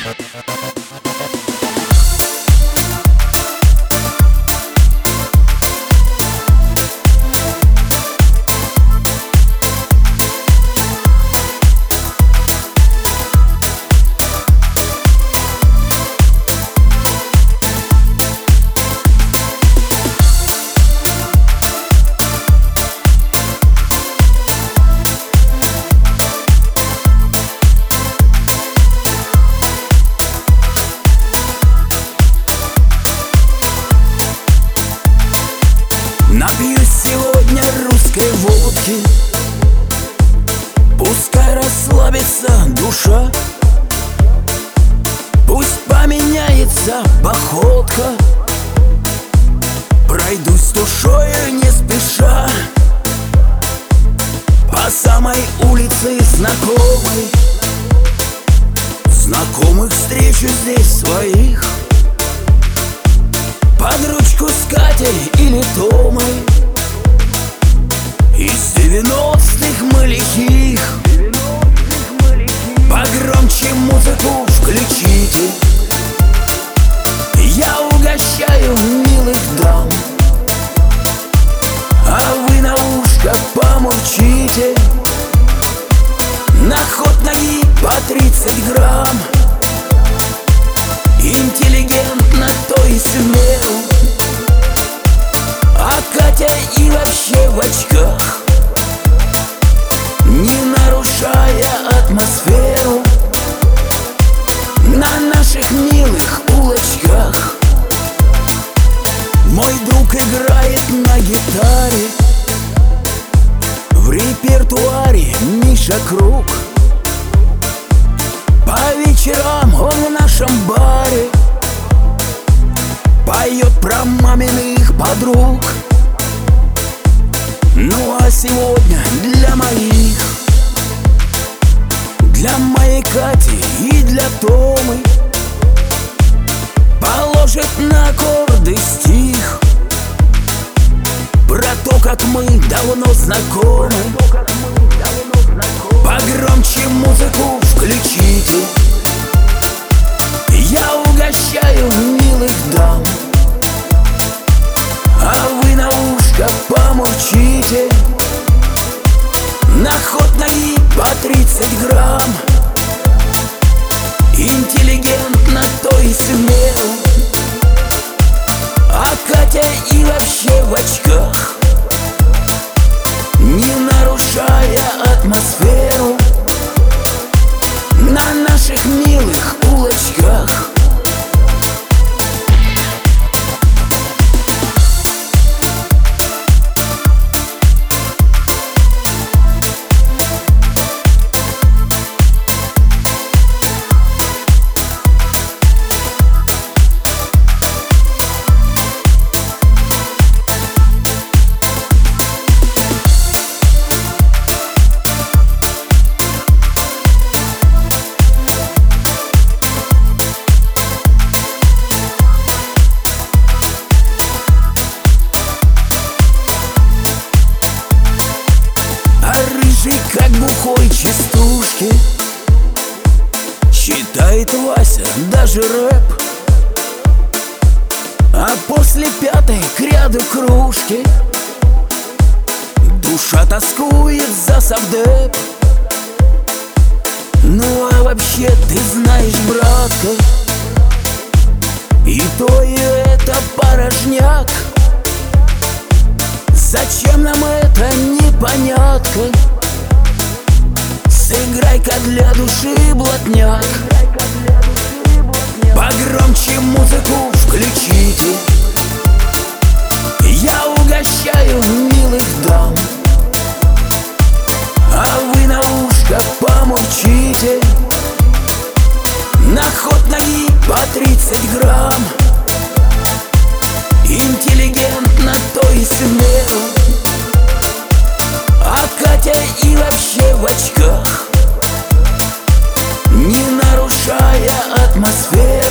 Напьюсь сегодня русской водки, пускай расслабится душа, пусть поменяется походка. Пройдусь душою не спеша по самой улице знакомой. Знакомых встречу здесь своих, под ручку с Катей или Томой. Из 90-х мы лихих, погромче музыку включите. Я угощаю милых дам, а вы на ушко помолчите. На ход ноги по 30 грамм, интеллигентно, то есть в меру. А Катя и вообще в очках, не нарушая атмосферу. На наших милых улочках мой друг играет на гитаре. В репертуаре Миша Круг, по вечерам он в нашем баре поет про маминых подруг. Ну а сегодня для моих, для моей Кати и для Томы положит на аккорды стих про то, как мы давно знакомы. Погромче музыку включите. Я угощаю милых дам, а вы на ушко помолчите. На ход ноги по 30 грамм, интеллигентно, то есть в меру. А Катя и вообще в очках, не нарушая атмосферу. На наших милых улочках как бухой частушки читает Вася даже рэп. А после пятой к ряду кружки душа тоскует за совдеп. Ну а вообще ты знаешь, братка, и то и это порожняк. Зачем нам это непонятно? Сыграй-ка для души блатняк. Погромче музыку включите. Я угощаю милых дам, а вы на ушко помолчите. На ход ноги по 30 грамм, интеллигентно, то есть в меру. А Катя и вообще в очках, не нарушая атмосферу.